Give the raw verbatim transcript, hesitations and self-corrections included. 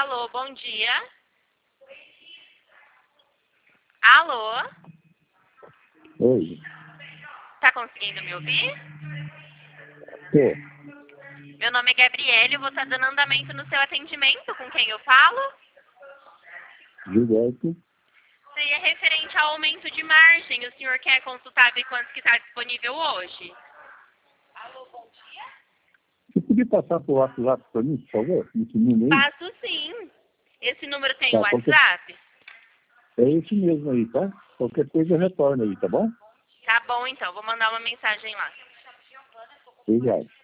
Alô, bom dia. Alô? Oi. Tá conseguindo me ouvir? Tô. Meu nome é Gabriele, eu vou estar dando andamento no seu atendimento. Com quem eu falo? Gilberto. Seria referente ao aumento de margem. O senhor quer consultar ver quanto que está disponível hoje? Alô, bom dia. Você podia passar por WhatsApp para mim, por favor? Esse número aí? Passo sim. Esse número tem Tá, o qualquer... WhatsApp? É esse mesmo aí, tá? Qualquer coisa retorna aí, tá bom? Tá bom, então. Vou mandar uma mensagem lá. Obrigado.